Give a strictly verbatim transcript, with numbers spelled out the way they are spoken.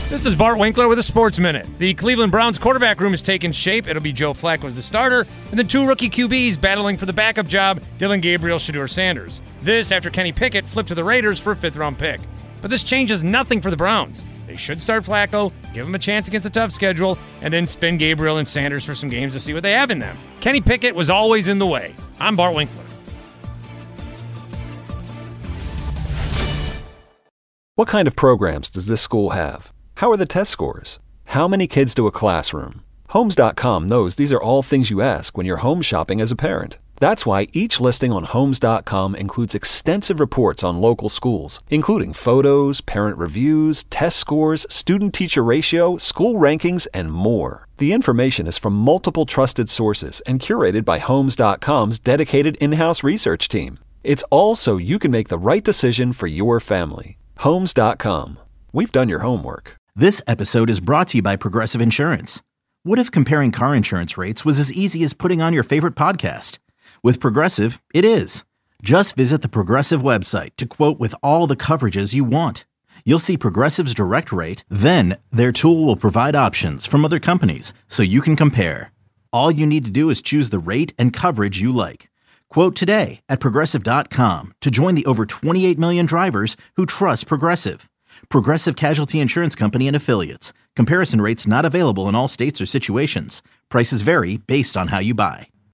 This is Bart Winkler with a Sports Minute. The Cleveland Browns quarterback room is taking shape. It'll be Joe Flacco as the starter, and then two rookie Q Bs battling for the backup job, Dillon Gabriel, Shedeur Sanders. This after Kenny Pickett flipped to the Raiders for a fifth-round pick. But this changes nothing for the Browns. They should start Flacco, give him a chance against a tough schedule, and then spin Gabriel and Sanders for some games to see what they have in them. Kenny Pickett was always in the way. I'm Bart Winkler. What kind of programs does this school have? How are the test scores? How many kids do a classroom? Homes dot com knows these are all things you ask when you're home shopping as a parent. That's why each listing on Homes dot com includes extensive reports on local schools, including photos, parent reviews, test scores, student-teacher ratio, school rankings, and more. The information is from multiple trusted sources and curated by Homes dot com's dedicated in-house research team. It's all so you can make the right decision for your family. Homes dot com. We've done your homework. This episode is brought to you by Progressive Insurance. What if comparing car insurance rates was as easy as putting on your favorite podcast? With Progressive, it is. Just visit the Progressive website to quote with all the coverages you want. You'll see Progressive's direct rate, then their tool will provide options from other companies so you can compare. All you need to do is choose the rate and coverage you like. Quote today at Progressive dot com to join the over twenty-eight million drivers who trust Progressive. Progressive Casualty Insurance Company and Affiliates. Comparison rates not available in all states or situations. Prices vary based on how you buy.